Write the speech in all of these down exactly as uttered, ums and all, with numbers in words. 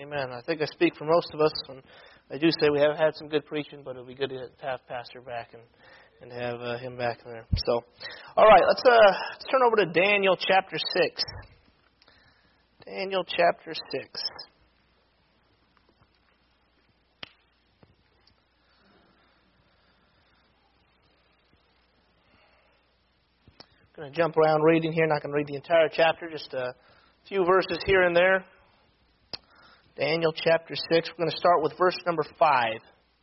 Amen. I think I speak for most of us when I do say we have had some good preaching, but it would be good to have Pastor back and, and have uh, him back there. So, all right, let's, uh, let's turn over to Daniel chapter six. Daniel chapter six. I'm going to jump around reading here. Not going to read the entire chapter, just a few verses here and there. Daniel chapter six. We're going to start with verse number five.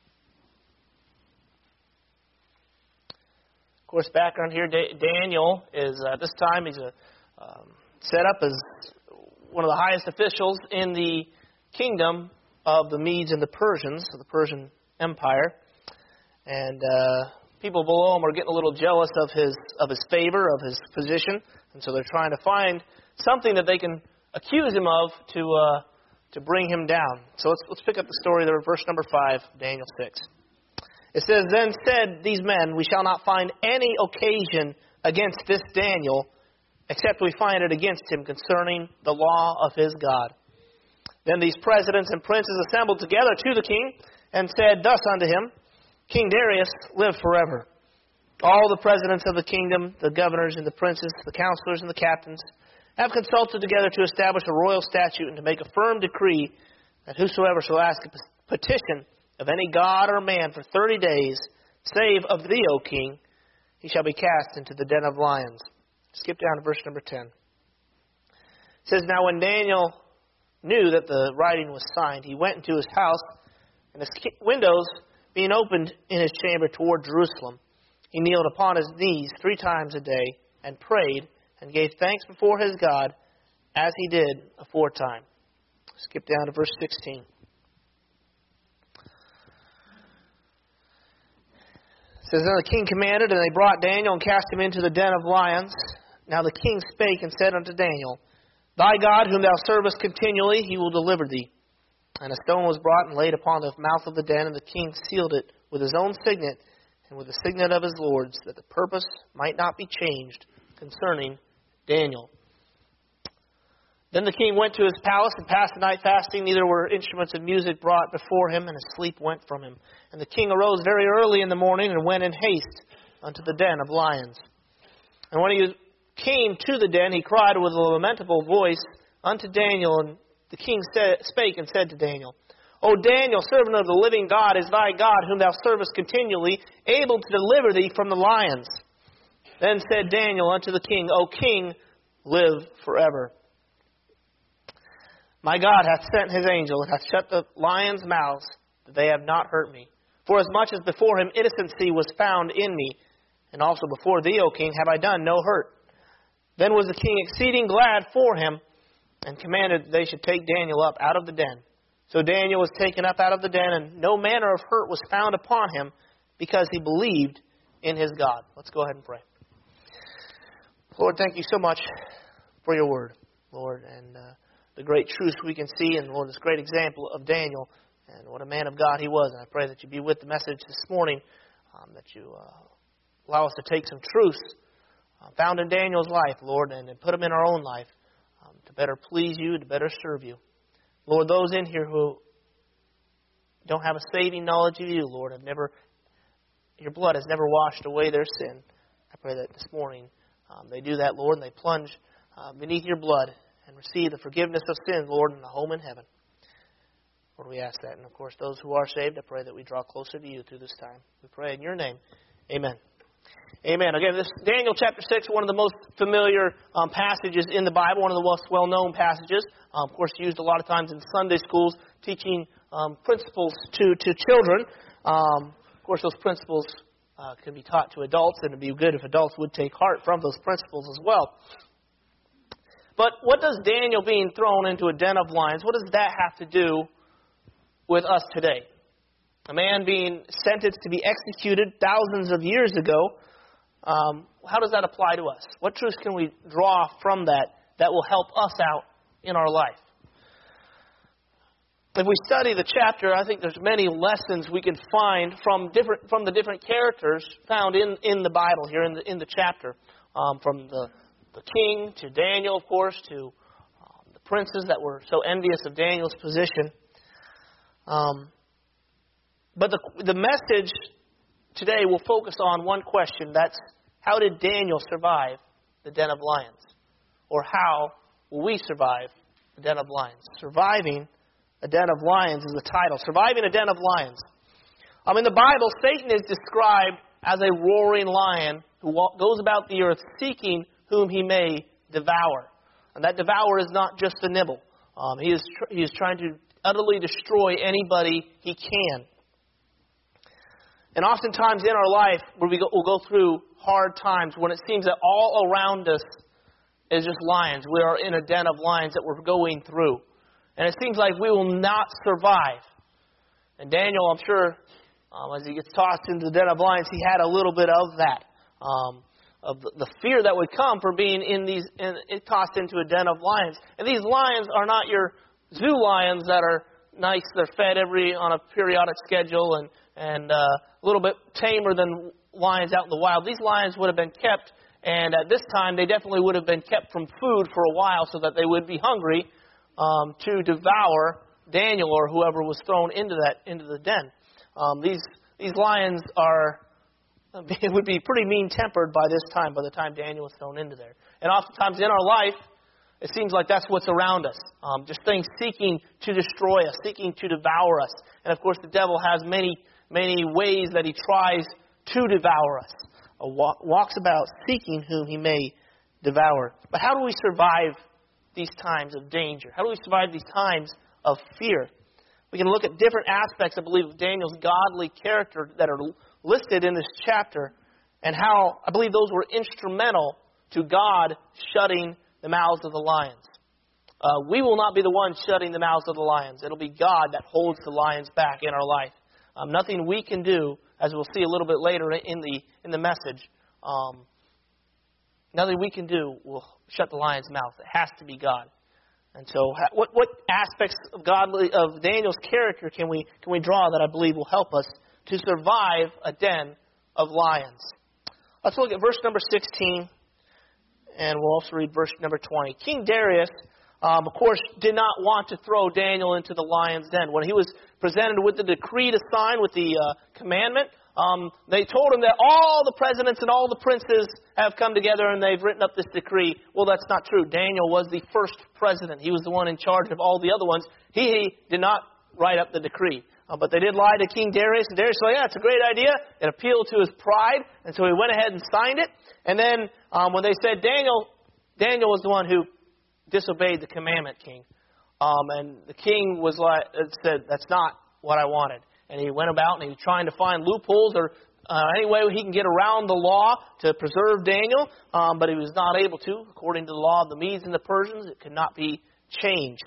Of course, background here, Daniel is, uh, at this time, he's a, um, set up as one of the highest officials in the kingdom of the Medes and the Persians, of the Persian Empire. And uh, people below him are getting a little jealous of his of his favor, of his position. And so they're trying to find something that they can accuse him of to uh, to bring him down. So let's let's pick up the story there, verse number five, Daniel six. It says, "Then said these men, we shall not find any occasion against this Daniel, except we find it against him concerning the law of his God. Then these presidents and princes assembled together to the king, and said thus unto him, King Darius, live forever. All the presidents of the kingdom, the governors and the princes, the counselors and the captains, have consulted together to establish a royal statute and to make a firm decree that whosoever shall ask a petition of any god or man for thirty days, save of thee, O king, he shall be cast into the den of lions." Skip down to verse number ten. It says, "Now when Daniel knew that the writing was signed, he went into his house, and his windows being opened in his chamber toward Jerusalem, he kneeled upon his knees three times a day, and prayed, and gave thanks before his God, as he did aforetime." Skip down to verse sixteen. It says, "Then the king commanded, and they brought Daniel and cast him into the den of lions. Now the king spake and said unto Daniel, Thy God, whom thou servest continually, he will deliver thee. And a stone was brought and laid upon the mouth of the den, and the king sealed it with his own signet and with the signet of his lords, that the purpose might not be changed concerning Daniel. Then the king went to his palace and passed the night fasting. Neither were instruments of music brought before him, and his sleep went from him. And the king arose very early in the morning and went in haste unto the den of lions. And when he came to the den, he cried with a lamentable voice unto Daniel. And the king said, spake and said to Daniel, O Daniel, servant of the living God, is thy God, whom thou servest continually, able to deliver thee from the lions? Then said Daniel unto the king, O king, live forever. My God hath sent his angel, and hath shut the lions' mouths, that they have not hurt me. For as much as before him innocency was found in me, and also before thee, O king, have I done no hurt. Then was the king exceeding glad for him, and commanded that they should take Daniel up out of the den. So Daniel was taken up out of the den, and no manner of hurt was found upon him, because he believed in his God." Let's go ahead and pray. Lord, thank you so much for your word, Lord, and uh, the great truth we can see, and Lord, this great example of Daniel, and what a man of God he was. And I pray that you be with the message this morning, um, that you uh, allow us to take some truths uh, found in Daniel's life, Lord, and, and put them in our own life um, to better please you, to better serve you. Lord, those in here who don't have a saving knowledge of you, Lord, have never, your blood has never washed away their sin. I pray that this morning um, they do that, Lord, and they plunge uh, beneath your blood and receive the forgiveness of sin, Lord, in the home in heaven. Lord, we ask that. And, of course, those who are saved, I pray that we draw closer to you through this time. We pray in your name. Amen. Amen. Again, this Daniel chapter six, one of the most familiar um, passages in the Bible, one of the most well-known passages. Um, of course, used a lot of times in Sunday schools, teaching um, principles to, to children. Um, of course, those principles uh, can be taught to adults, and it would be good if adults would take heart from those principles as well. But what does Daniel being thrown into a den of lions, what does that have to do with us today? A man being sentenced to be executed thousands of years ago, um, how does that apply to us? What truths can we draw from that that will help us out in our life? If we study the chapter, I think there's many lessons we can find from different from the different characters found in, in the Bible here in the in the chapter, um, from the the king to Daniel, of course, to um, the princes that were so envious of Daniel's position. Um, but the, the message today will focus on one question. That's, how did Daniel survive the den of lions? Or how will we survive the den of lions? Surviving a den of lions is the title. Surviving a den of lions. Um, in the Bible, Satan is described as a roaring lion who goes about the earth seeking whom he may devour. And that devour is not just a nibble. Um, he is tr- he is trying to utterly destroy anybody he can. And oftentimes in our life, where we go, we'll go through hard times, when it seems that all around us is just lions. We are in a den of lions that we're going through. And it seems like we will not survive. And Daniel, I'm sure, um, as he gets tossed into the den of lions, he had a little bit of that. Um, of the, the fear that would come for being in these in, tossed into a den of lions. And these lions are not your zoo lions that are nice. They're fed every on a periodic schedule and, and uh, a little bit tamer than lions out in the wild. These lions would have been kept, and at this time they definitely would have been kept from food for a while so that they would be hungry um, to devour Daniel or whoever was thrown into that into the den. Um, these these lions are it would be pretty mean-tempered by this time, by the time Daniel was thrown into there. And oftentimes in our life, it seems like that's what's around us. Um, just things seeking to destroy us, seeking to devour us. And of course, the devil has many, many ways that he tries to devour us. Uh, walk, walks about seeking whom he may devour. But how do we survive these times of danger? How do we survive these times of fear? We can look at different aspects, I believe, of Daniel's godly character that are listed in this chapter, and how I believe those were instrumental to God shutting the mouths of the lions. Uh, we will not be the ones shutting the mouths of the lions. It'll be God that holds the lions back in our life. Um, nothing we can do, as we'll see a little bit later in the in the message, um, nothing we can do will shut the lion's mouth. It has to be God. And so, what what aspects of godly of Daniel's character can we can we draw that I believe will help us to survive a den of lions? Let's look at verse number sixteen, and we'll also read verse number twenty. King Darius, um, of course, did not want to throw Daniel into the lion's den. When he was presented with the decree to sign, with the uh, commandment, um, they told him that all the presidents and all the princes have come together and they've written up this decree. Well, that's not true. Daniel was the first president. He was the one in charge of all the other ones. He did not write up the decree. Uh, but they did lie to King Darius, and Darius said, yeah, it's a great idea. It appealed to his pride, and so he went ahead and signed it. And then um, when they said Daniel, Daniel was the one who disobeyed the commandment, king. Um, and the king was like, said, that's not what I wanted. And he went about and he was trying to find loopholes or uh, any way he can get around the law to preserve Daniel, um, but he was not able to. According to the law of the Medes and the Persians, it could not be changed.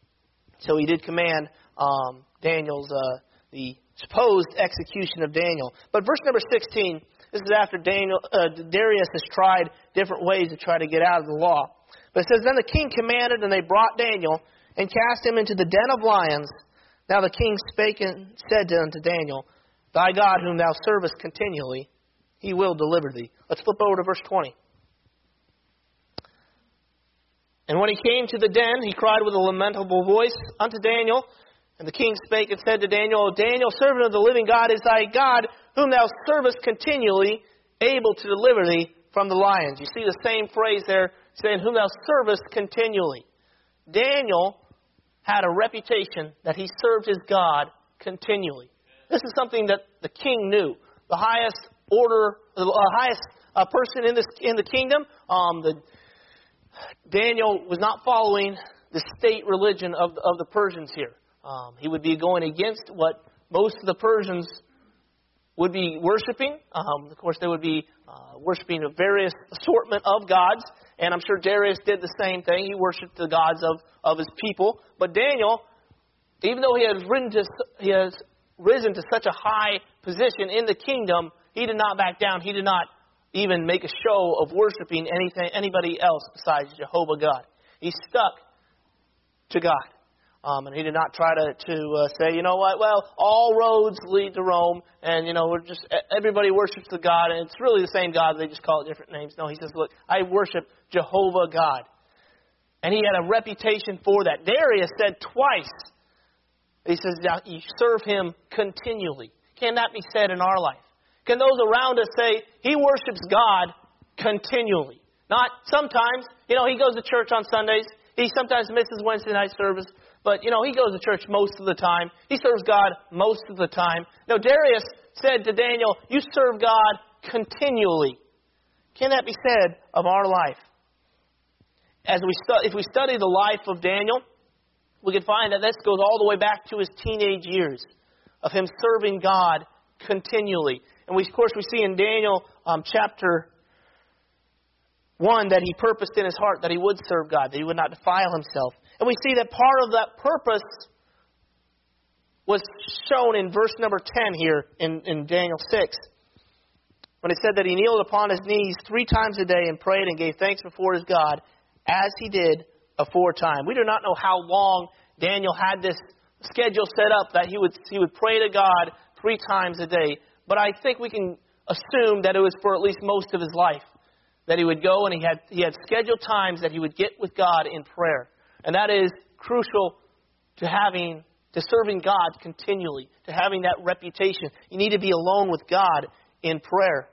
So he did command um, Daniel's, uh, the supposed execution of Daniel. But verse number sixteen, this is after Daniel, uh, Darius has tried different ways to try to get out of the law. But it says, then the king commanded, and they brought Daniel and cast him into the den of lions. Now the king spake and said unto Daniel, thy God whom thou servest continually, he will deliver thee. Let's flip over to verse twenty. And when he came to the den, he cried with a lamentable voice unto Daniel. And the king spake and said to Daniel, Daniel, servant of the living God, is thy God, whom thou servest continually, able to deliver thee from the lions. You see the same phrase there, saying, whom thou servest continually. Daniel had a reputation that he served his God continually. This is something that the king knew. The highest order, the uh, highest uh, person in this in the kingdom, um, the Daniel was not following the state religion of the, of the Persians here. Um, he would be going against what most of the Persians would be worshiping. Um, of course, they would be uh, worshiping a various assortment of gods. And I'm sure Darius did the same thing. He worshipped the gods of, of his people. But Daniel, even though he has risen to, he has risen to such a high position in the kingdom, he did not back down. He did not even make a show of worshiping anything, anybody else besides Jehovah God. He stuck to God. Um, and he did not try to, to uh, say, you know what, well, all roads lead to Rome, and, you know, we're just everybody worships the God, and it's really the same God, they just call it different names. No, he says, look, I worship Jehovah God. And he had a reputation for that. Darius said twice, he says, you serve him continually. Can that be said in our life? Can those around us say, he worships God continually? Not sometimes. You know, he goes to church on Sundays. He sometimes misses Wednesday night service. But, you know, he goes to church most of the time. He serves God most of the time. No, Darius said to Daniel, you serve God continually. Can that be said of our life? As we stu- if we study the life of Daniel, we can find that this goes all the way back to his teenage years of him serving God continually. And we, of course, we see in Daniel um, chapter one that he purposed in his heart that he would serve God, that he would not defile himself. And we see that part of that purpose was shown in verse number ten here in, in Daniel six. When it said that he kneeled upon his knees three times a day and prayed and gave thanks before his God, as he did aforetime. We do not know how long Daniel had this schedule set up that he would he would pray to God three times a day. But I think we can assume that it was for at least most of his life. That he would go and he had he had scheduled times that he would get with God in prayer. And that is crucial to having to serving God continually, to having that reputation. You need to be alone with God in prayer.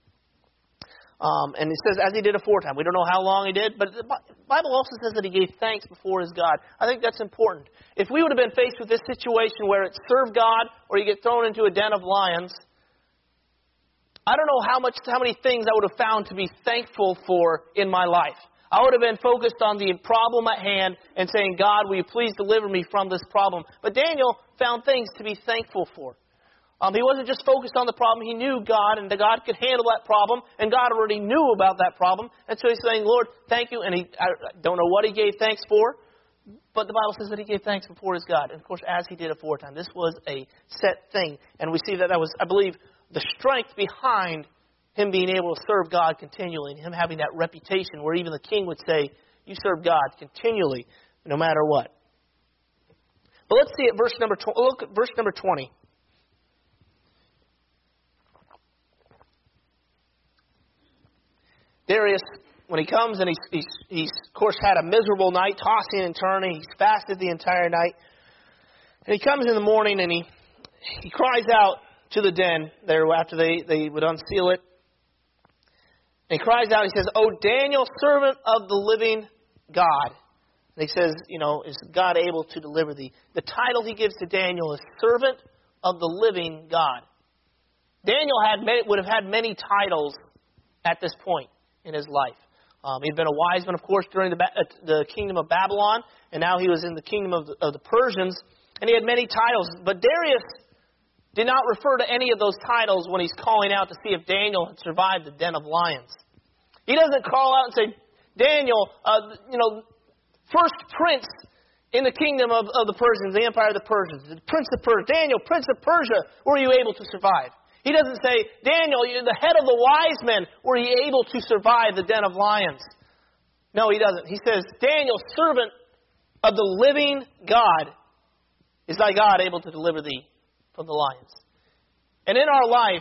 Um, and it says, as he did aforetime. We don't know how long he did, but the Bible also says that he gave thanks before his God. I think that's important. If we would have been faced with this situation where it's serve God or you get thrown into a den of lions, I don't know how much, how many things I would have found to be thankful for in my life. I would have been focused on the problem at hand and saying, God, will you please deliver me from this problem? But Daniel found things to be thankful for. Um, he wasn't just focused on the problem. He knew God, and that God could handle that problem, and God already knew about that problem. And so he's saying, Lord, thank you. And he, I don't know what he gave thanks for, but the Bible says that he gave thanks before his God. And, of course, as he did aforetime. This was a set thing. And we see that that was, I believe, the strength behind him being able to serve God continually, and him having that reputation where even the king would say, you serve God continually, no matter what. But let's see at verse number twenty. Look at verse number twenty. Darius, when he comes and he's, he's, he's, of course, had a miserable night, tossing and turning. He's fasted the entire night. And he comes in the morning and he he cries out to the den there after they, they would unseal it. And he cries out, he says, O Daniel, servant of the living God. And he says, you know, is God able to deliver thee? The title he gives to Daniel is servant of the living God. Daniel had would have had many titles at this point in his life. Um, he'd been a wise man, of course, during the, uh, the kingdom of Babylon, and now he was in the kingdom of the, of the Persians, and he had many titles. But Darius did not refer to any of those titles when he's calling out to see if Daniel had survived the den of lions. He doesn't call out and say, Daniel, uh, you know, first prince in the kingdom of, of the Persians, the empire of the Persians, the prince of Persia. Daniel, prince of Persia, were you able to survive? He doesn't say, Daniel, you're the head of the wise men, were you able to survive the den of lions? No, he doesn't. He says, Daniel, servant of the living God, is thy God able to deliver thee from the lions? And in our life,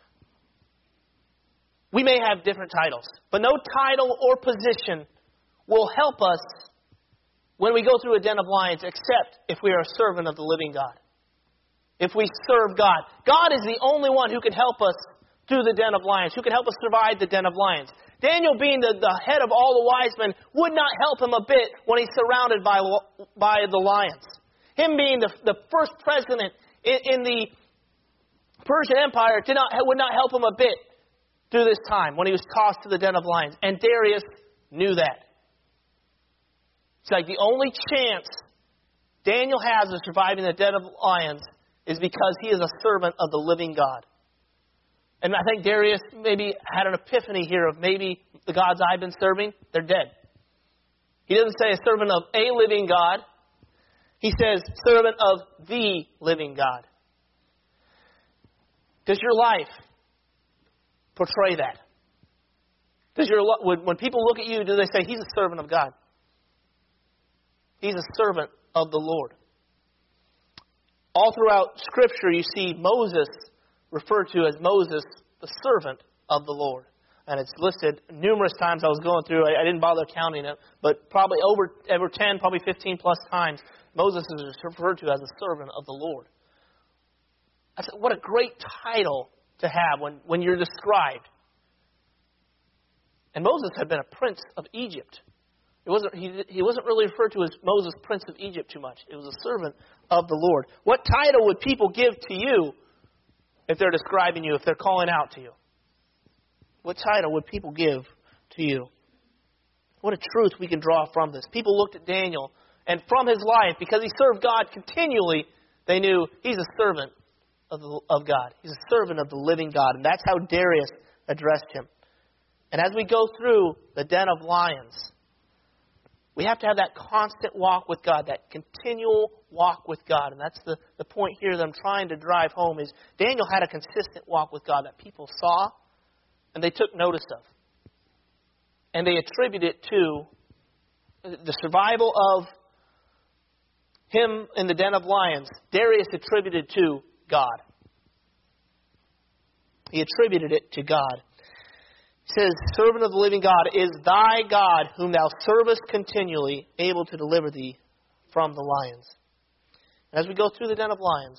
we may have different titles, but no title or position will help us when we go through a den of lions except if we are a servant of the living God. If we serve God. God is the only one who can help us through the den of lions, who can help us survive the den of lions. Daniel, being the, the head of all the wise men, would not help him a bit when he's surrounded by, by the lions. Him being the, the first president in, in the Persian Empire did not, would not help him a bit through this time when he was tossed to the den of lions. And Darius knew that. It's like the only chance Daniel has of surviving the den of lions is because he is a servant of the living God. And I think Darius maybe had an epiphany here of maybe the gods I've been serving, they're dead. He doesn't say a servant of a living God. He says servant of the living God. Does your life portray that? Does your when people look at you, do they say, he's a servant of God? He's a servant of the Lord. All throughout Scripture, you see Moses referred to as Moses, the servant of the Lord. And it's listed numerous times. I was going through, I, I didn't bother counting it, but probably over, over ten, probably fifteen plus times, Moses is referred to as a servant of the Lord. I said, what a great title to have when, when you're described. And Moses had been a prince of Egypt. It wasn't, he, he wasn't really referred to as Moses, prince of Egypt, too much. It was a servant of the Lord. What title would people give to you if they're describing you, if they're calling out to you? What title would people give to you? What a truth we can draw from this. People looked at Daniel, and from his life, because he served God continually, they knew he's a servant of, the, of God. He's a servant of the living God. And that's how Darius addressed him. And as we go through the den of lions, we have to have that constant walk with God, that continual walk with God. And that's the, the point here that I'm trying to drive home is Daniel had a consistent walk with God that people saw and they took notice of. And they attribute it to the survival of him in the den of lions. Darius attributed to God. He attributed it to God. He says, servant of the living God is thy God, whom thou servest continually, able to deliver thee from the lions. And as we go through the den of lions,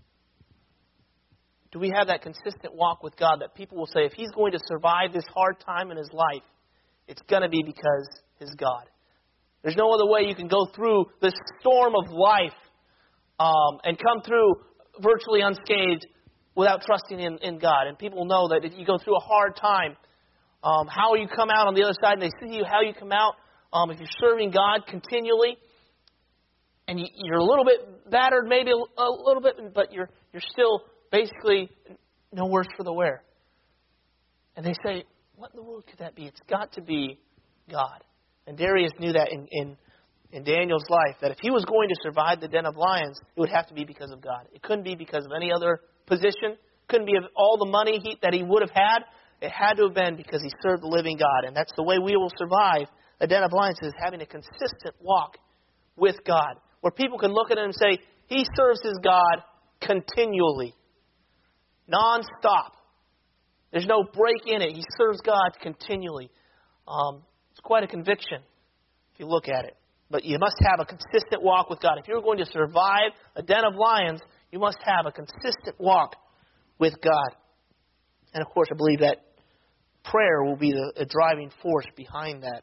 do we have that consistent walk with God that people will say, if he's going to survive this hard time in his life, it's going to be because he's God. There's no other way you can go through this storm of life um, and come through virtually unscathed without trusting in, in God. And people know that if you go through a hard time, um, how you come out on the other side, and they see you how you come out. Um, if you're serving God continually, and you, you're a little bit battered, maybe a, a little bit, but you're you're still basically no worse for the wear. And they say, what in the world could that be? It's got to be God. And Darius knew that in, in, in Daniel's life, that if he was going to survive the den of lions, it would have to be because of God. It couldn't be because of any other position. It couldn't be of all the money he, that he would have had. It had to have been because he served the living God. And that's the way we will survive a den of lions, is having a consistent walk with God, where people can look at him and say, he serves his God continually, non-stop. There's no break in it. He serves God continually. Um, it's quite a conviction if you look at it. But you must have a consistent walk with God. If you're going to survive a den of lions, you must have a consistent walk with God. And of course, I believe that prayer will be the, the driving force behind that.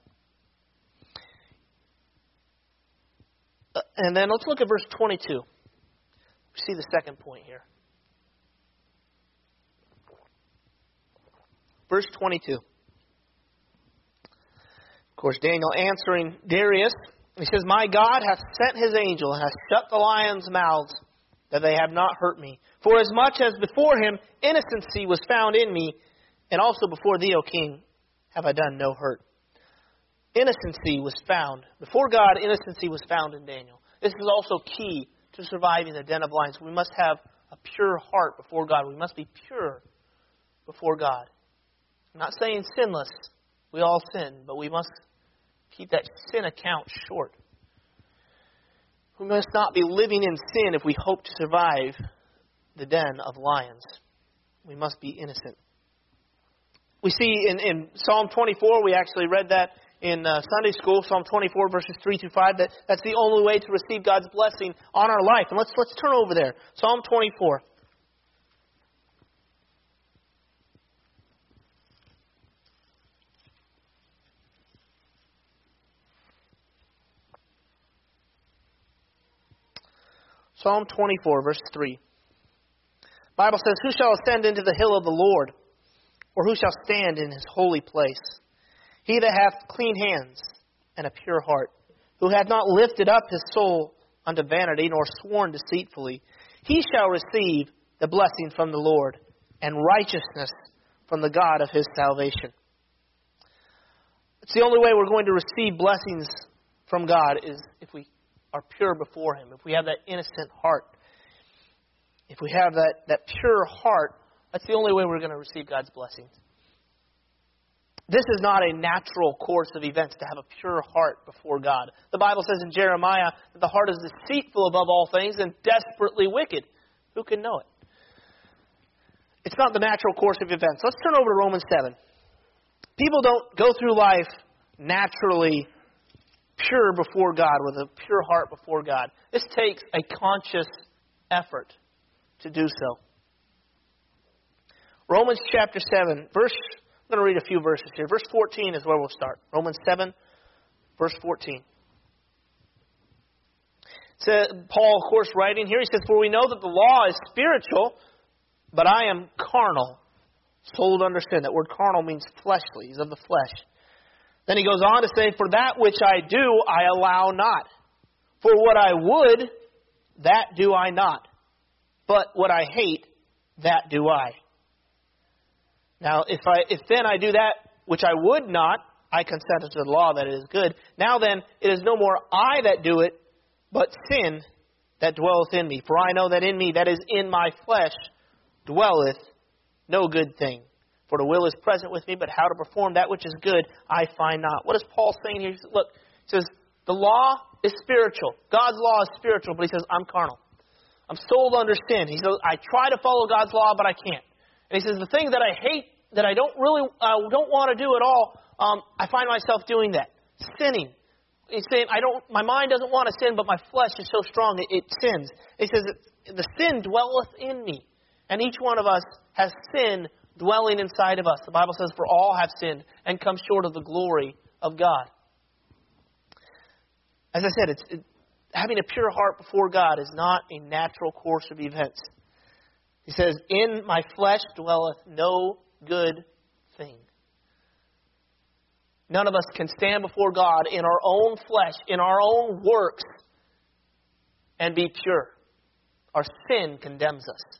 Uh, and then let's look at verse twenty-two. We see the second point here. Verse twenty-two. Of course, Daniel answering Darius, he says, my God hath sent his angel and hath shut the lions' mouths, that they have not hurt me. For as much as before him innocency was found in me, and also before thee, O king, have I done no hurt. Innocency was found. Before God, innocency was found in Daniel. This is also key to surviving the den of lions. We must have a pure heart before God. We must be pure before God. I'm not saying sinless. We all sin, but we must keep that sin account short. We must not be living in sin if we hope to survive the den of lions. We must be innocent. We see in, in Psalm twenty-four, we actually read that in uh, Sunday school, Psalm twenty-four, verses three through five, that that's the only way to receive God's blessing on our life. And let's let's turn over there. Psalm twenty-four. Psalm twenty-four, verse three. The Bible says, who shall ascend into the hill of the Lord? Or who shall stand in his holy place? He that hath clean hands and a pure heart, who hath not lifted up his soul unto vanity, nor sworn deceitfully, he shall receive the blessing from the Lord, and righteousness from the God of his salvation. It's the only way we're going to receive blessings from God, is if we are pure before him, if we have that innocent heart. If we have that, that pure heart, that's the only way we're going to receive God's blessings. This is not a natural course of events to have a pure heart before God. The Bible says in Jeremiah that the heart is deceitful above all things and desperately wicked. Who can know it? It's not the natural course of events. Let's turn over to Romans seven. People don't go through life naturally pure before God, with a pure heart before God. This takes a conscious effort to do so. Romans chapter seven, verse, I'm going to read a few verses here. Verse fourteen is where we'll start. Romans seven, verse fourteen. So Paul, of course, writing here, he says, "For we know that the law is spiritual, but I am carnal." Soul to understand. That word carnal means fleshly. He's of the flesh. Then he goes on to say, "For that which I do, I allow not. For what I would, that do I not. But what I hate, that do I." Now, if I if then I do that which I would not, I consent unto the law that it is good. Now then, it is no more I that do it, but sin that dwelleth in me. For I know that in me, that is in my flesh, dwelleth no good thing. For the will is present with me, but how to perform that which is good, I find not. What is Paul saying here? He says, look, he says, the law is spiritual. God's law is spiritual, but he says, I'm carnal. I'm sold under sin. He says, I try to follow God's law, but I can't. And he says, the thing that I hate, that I don't really, I don't want to do at all, um, I find myself doing that. Sinning. He's saying, I don't, my mind doesn't want to sin, but my flesh is so strong, it, it sins. He says, the sin dwelleth in me. And each one of us has sin dwelling inside of us. The Bible says, for all have sinned and come short of the glory of God. As I said, it's, it, having a pure heart before God is not a natural course of events. He says, in my flesh dwelleth no good thing. None of us can stand before God in our own flesh, in our own works, and be pure. Our sin condemns us.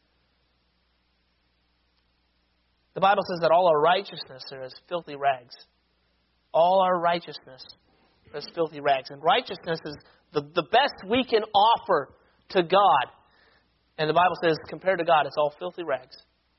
The Bible says that all our righteousness are as filthy rags. All our righteousness are as filthy rags. And righteousness is the, the best we can offer to God. And the Bible says, compared to God, it's all filthy rags.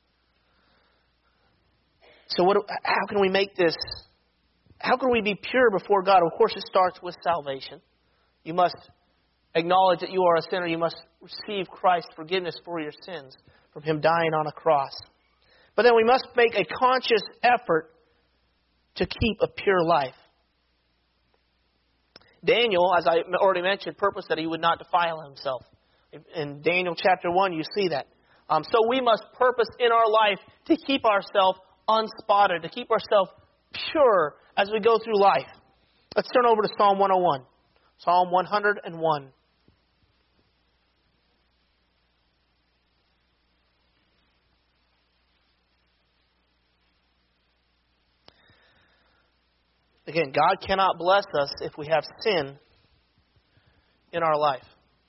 So what? How can we make this? How can we be pure before God? Of course, it starts with salvation. You must acknowledge that you are a sinner. You must receive Christ's forgiveness for your sins from Him dying on a cross. But then we must make a conscious effort to keep a pure life. Daniel, as I already mentioned, purposed that he would not defile himself. In Daniel chapter one, you see that. Um, so we must purpose in our life to keep ourselves unspotted, to keep ourselves pure as we go through life. Let's turn over to Psalm one oh one. Psalm one oh one. Again, God cannot bless us if we have sin in our life.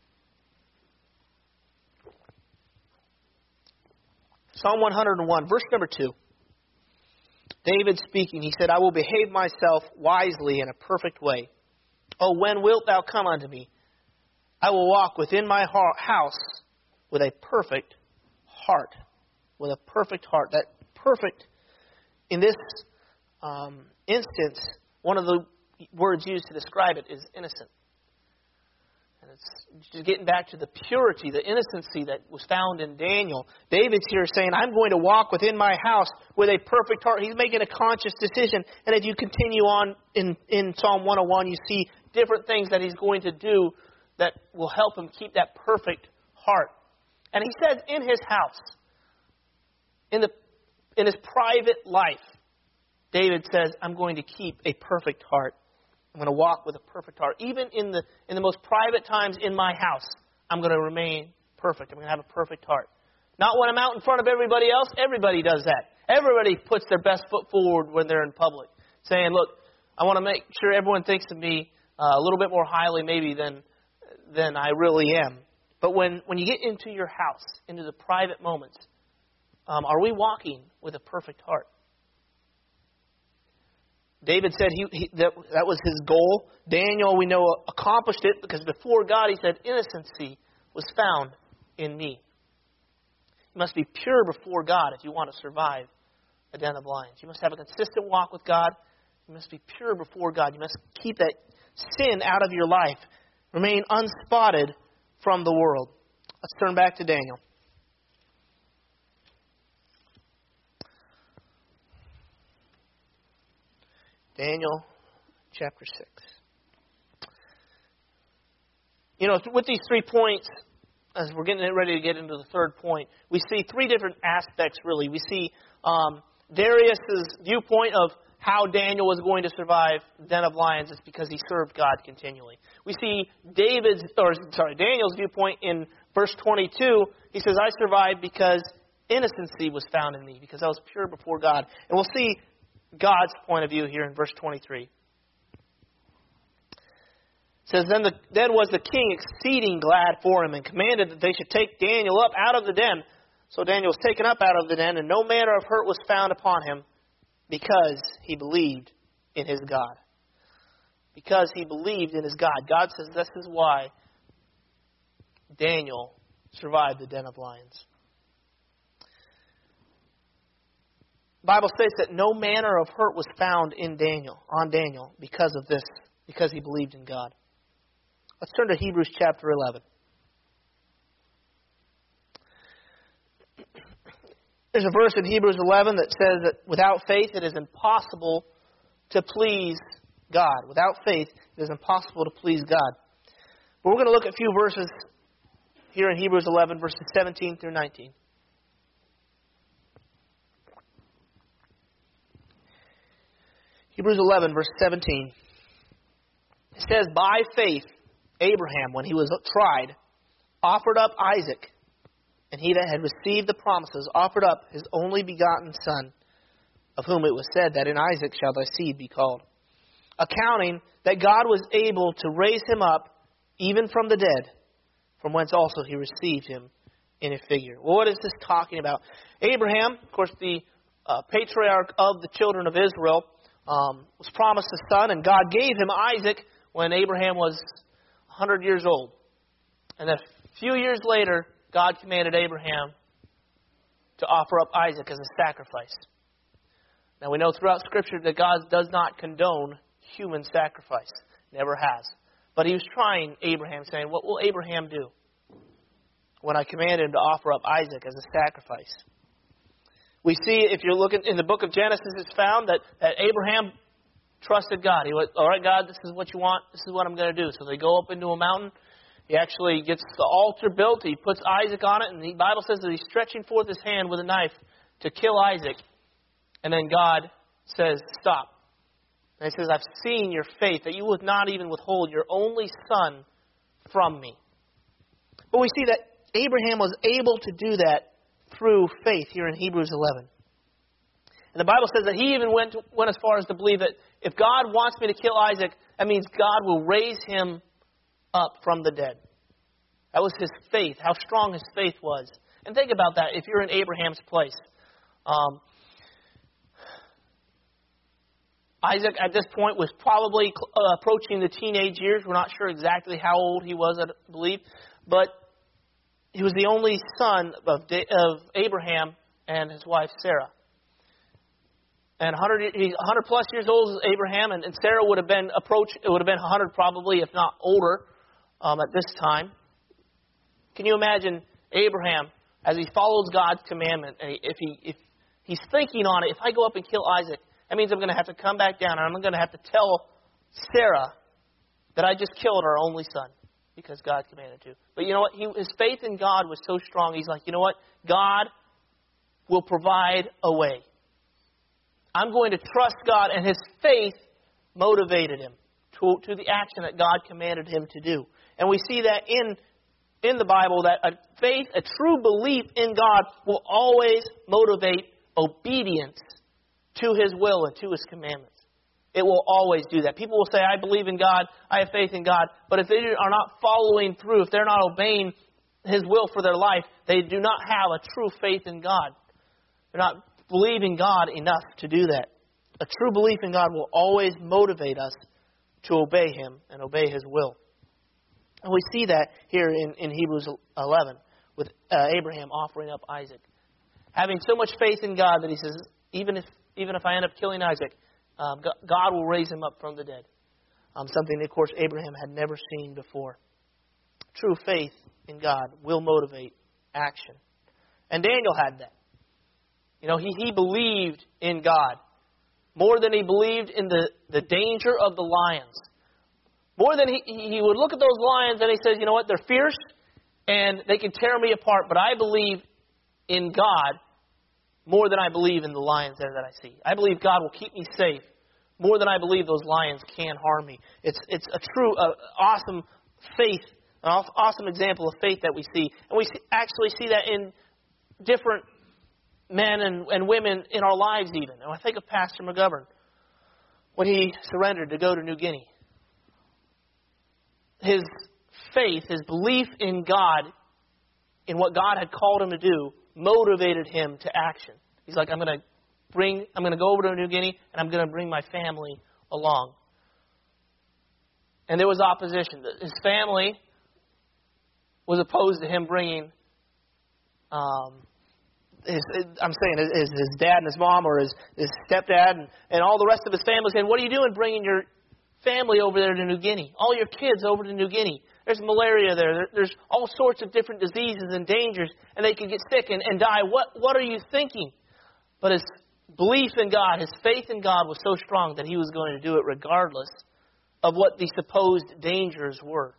Psalm one oh one, verse number two. David speaking, he said, I will behave myself wisely in a perfect way. Oh, when wilt thou come unto me? I will walk within my house with a perfect heart. With a perfect heart. That perfect, in this um, instance, one of the words used to describe it is innocent. And it's just getting back to the purity, the innocency that was found in Daniel. David's here saying, I'm going to walk within my house with a perfect heart. He's making a conscious decision. And as you continue on in, in Psalm one oh one, you see different things that he's going to do that will help him keep that perfect heart. And he says in his house, in the in his private life, David says, I'm going to keep a perfect heart. I'm going to walk with a perfect heart. Even in the in the most private times in my house, I'm going to remain perfect. I'm going to have a perfect heart. Not when I'm out in front of everybody else. Everybody does that. Everybody puts their best foot forward when they're in public, saying, look, I want to make sure everyone thinks of me uh, a little bit more highly maybe than, than I really am. But when, when you get into your house, into the private moments, um, are we walking with a perfect heart? David said he, he, that, that was his goal. Daniel, we know, accomplished it because before God, he said, innocency was found in me. You must be pure before God if you want to survive a den of lions. You must have a consistent walk with God. You must be pure before God. You must keep that sin out of your life. Remain unspotted from the world. Let's turn back to Daniel. Daniel chapter six. You know, with these three points, as we're getting ready to get into the third point, we see three different aspects, really. We see um, Darius's viewpoint of how Daniel was going to survive the den of lions. It's because he served God continually. We see David's, or sorry, Daniel's viewpoint in verse twenty-two. He says, I survived because innocency was found in me, because I was pure before God. And we'll see God's point of view here in verse twenty-three. It says, then, the, then was the king exceeding glad for him, and commanded that they should take Daniel up out of the den. So Daniel was taken up out of the den, and no manner of hurt was found upon him, because he believed in his God. Because he believed in his God. God says this is why Daniel survived the den of lions. The Bible states that no manner of hurt was found in Daniel, on Daniel, because of this, because he believed in God. Let's turn to Hebrews chapter eleven. There's a verse in Hebrews eleven that says that without faith it is impossible to please God. Without faith it is impossible to please God. But we're going to look at a few verses here in Hebrews eleven, verses seventeen through nineteen. Hebrews eleven, verse seventeen. It says, by faith Abraham, when he was tried, offered up Isaac. And he that had received the promises offered up his only begotten son, of whom it was said that in Isaac shall thy seed be called, accounting that God was able to raise him up even from the dead, from whence also he received him in a figure. Well, what is this talking about? Abraham, of course, the uh, patriarch of the children of Israel, um, was promised a son, and God gave him Isaac when Abraham was one hundred years old. And a few years later, God commanded Abraham to offer up Isaac as a sacrifice. Now we know throughout Scripture that God does not condone human sacrifice. Never has. But he was trying Abraham, saying, what will Abraham do when I command him to offer up Isaac as a sacrifice? We see, if you're looking in the book of Genesis, it's found that, that Abraham trusted God. He went, all right, God, this is what you want. This is what I'm going to do. So they go up into a mountain. He actually gets the altar built. He puts Isaac on it. And the Bible says that he's stretching forth his hand with a knife to kill Isaac. And then God says, stop. And he says, I've seen your faith, that you would not even withhold your only son from me. But we see that Abraham was able to do that through faith here in Hebrews eleven. And the Bible says that he even went, to, went as far as to believe that if God wants me to kill Isaac, that means God will raise him up from the dead. That was his faith, how strong his faith was. And think about that if you're in Abraham's place. Um, Isaac at this point was probably uh, approaching the teenage years. We're not sure exactly how old he was, I believe. But he was the only son of, De- of Abraham and his wife Sarah. And one hundred, he's one hundred plus years old as Abraham, and, and Sarah would have been approach. It would have been one hundred probably, if not older, um, at this time. Can you imagine Abraham as he follows God's commandment? And if he if he's thinking on it, if I go up and kill Isaac, that means I'm going to have to come back down, and I'm going to have to tell Sarah that I just killed our only son because God commanded to. But you know what? He, his faith in God was so strong. He's like, you know what? God will provide a way. I'm going to trust God, and his faith motivated him to, to the action that God commanded him to do. And we see that in, in the Bible, that a faith, a true belief in God will always motivate obedience to his will and to his commandments. It will always do that. People will say, I believe in God, I have faith in God, but if they are not following through, if they're not obeying his will for their life, they do not have a true faith in God. They're not believing God enough to do that. A true belief in God will always motivate us to obey him and obey his will. And we see that here in, in Hebrews eleven with uh, Abraham offering up Isaac. Having so much faith in God that he says, even if even if I end up killing Isaac, um, God will raise him up from the dead. Um, something, of course, Abraham had never seen before. True faith in God will motivate action. And Daniel had that. You know, he, he believed in God. more than he believed in the, the danger of the lions. More than he, he would look at those lions and he says, you know what, they're fierce and they can tear me apart, but I believe in God more than I believe in the lions there that I see. I believe God will keep me safe more than I believe those lions can harm me. It's it's a true, uh, awesome faith, an awesome example of faith that we see. And we see, actually see that in different men and, and women in our lives even. And I think of Pastor McGovern when he surrendered to go to New Guinea. His faith, his belief in God, in what God had called him to do, motivated him to action. He's like, I'm going to bring, I'm going to go over to New Guinea and I'm going to bring my family along. And there was opposition. His family was opposed to him bringing, um, his, I'm saying his, his dad and his mom or his, his stepdad and, and all the rest of his family saying, what are you doing bringing your family over there to New Guinea? All your kids over to New Guinea. There's malaria there. there. There's all sorts of different diseases and dangers, and they could get sick and, and die. What, what are you thinking? But his belief in God, his faith in God was so strong that he was going to do it regardless of what the supposed dangers were.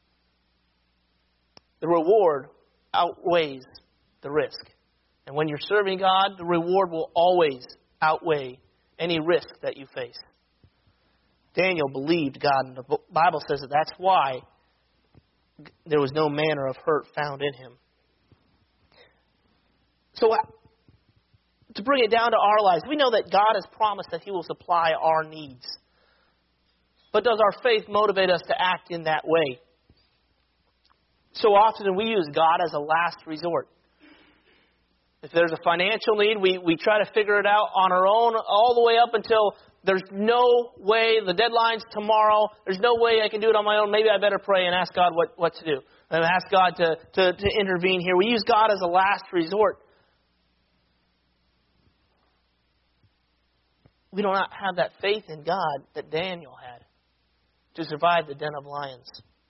The reward outweighs the risk. And when you're serving God, the reward will always outweigh any risk that you face. Daniel believed God, and the Bible says that that's why there was no manner of hurt found in him. So, to bring it down to our lives, we know that God has promised that He will supply our needs. But does our faith motivate us to act in that way? So often we use God as a last resort. If there's a financial need, we, we try to figure it out on our own all the way up until there's no way, the deadline's tomorrow, there's no way I can do it on my own. Maybe I better pray and ask God what, what to do. And ask God to, to, to intervene here. We use God as a last resort. We do not have that faith in God that Daniel had to survive the den of lions.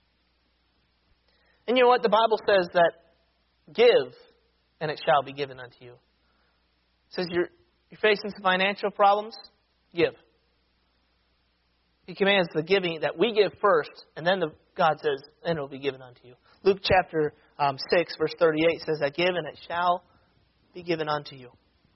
And you know what? The Bible says that give, and it shall be given unto you. It says you're, you're facing some financial problems, give. He commands the giving, that we give first, and then the, God says, and it will be given unto you. Luke chapter um, six, verse thirty-eight says that give, and it shall be given unto you.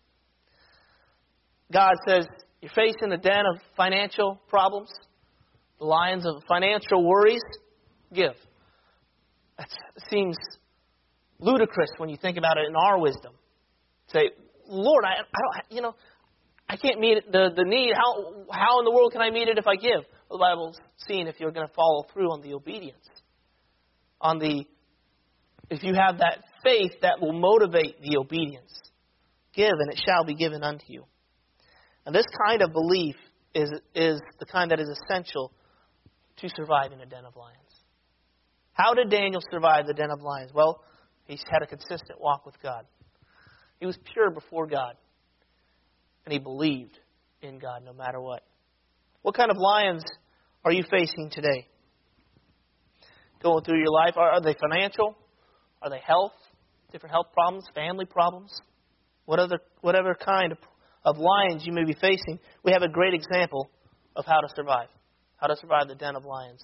God says, you're facing the den of financial problems, the lions of financial worries, give. That seems ludicrous when you think about it in our wisdom. Say, Lord, I, I don't, you know, I can't meet the, the need. How how in the world can I meet it if I give? Well, the Bible's seeing if you're going to follow through on the obedience. On the, if you have that faith that will motivate the obedience. Give, and it shall be given unto you. And this kind of belief is is the kind that is essential to surviving a den of lions. How did Daniel survive the den of lions? Well, he had a consistent walk with God. He was pure before God. And he believed in God no matter what. What kind of lions are you facing today? Going through your life, are, are they financial? Are they health? Different health problems, family problems? What other, whatever kind of, of lions you may be facing, we have a great example of how to survive. How to survive the den of lions.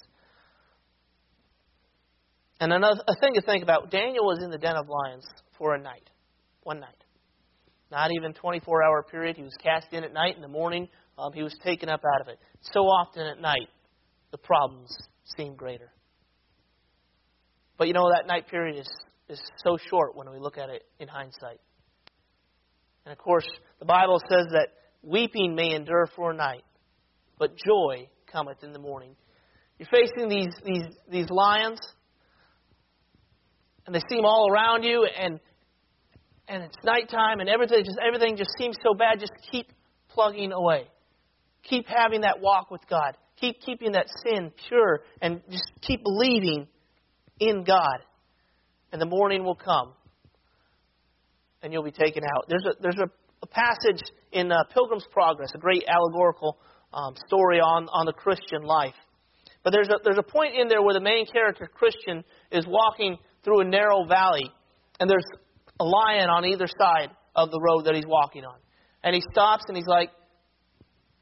And another a thing to think about, Daniel was in the den of lions for a night. One night. Not even twenty-four hour period. He was cast in at night. In the morning, um, he was taken up out of it. So often at night, the problems seem greater. But you know, that night period is, is so short when we look at it in hindsight. And of course, the Bible says that weeping may endure for a night, but joy cometh in the morning. You're facing these these these lions, and they seem all around you, and and it's nighttime, and everything just everything just seems so bad. Just keep plugging away. Keep having that walk with God. Keep keeping that sin pure, and just keep believing in God. And the morning will come, and you'll be taken out. There's a there's a, a passage in uh, Pilgrim's Progress, a great allegorical um, story on, on the Christian life. But there's a there's a point in there where the main character, Christian, is walking through a narrow valley, and there's a lion on either side of the road that he's walking on. And he stops and he's like,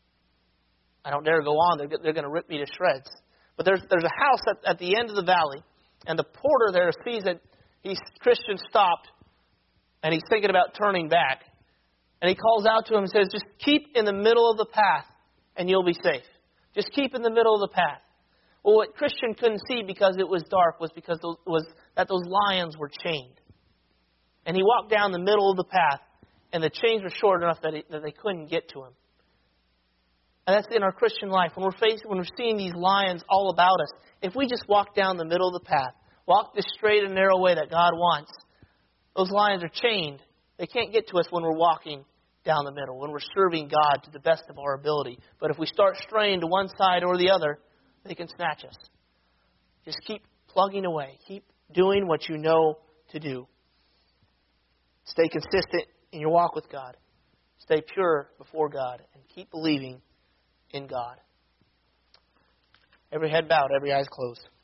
I don't dare go on. They're, they're going to rip me to shreds. But there's there's a house at, at the end of the valley, and the porter there sees that he's Christian stopped, and he's thinking about turning back. And he calls out to him and says, just keep in the middle of the path, and you'll be safe. Just keep in the middle of the path. Well, what Christian couldn't see because it was dark was because those, was that those lions were chained. And he walked down the middle of the path, and the chains were short enough that, it, that they couldn't get to him. And that's in our Christian life. When we're facing, when we're seeing these lions all about us, if we just walk down the middle of the path, walk this straight and narrow way that God wants, those lions are chained. They can't get to us when we're walking down the middle, when we're serving God to the best of our ability. But if we start straying to one side or the other, they can snatch us. Just keep plugging away. Keep doing what you know to do. Stay consistent in your walk with God. Stay pure before God. And keep believing in God. Every head bowed, every eyes closed.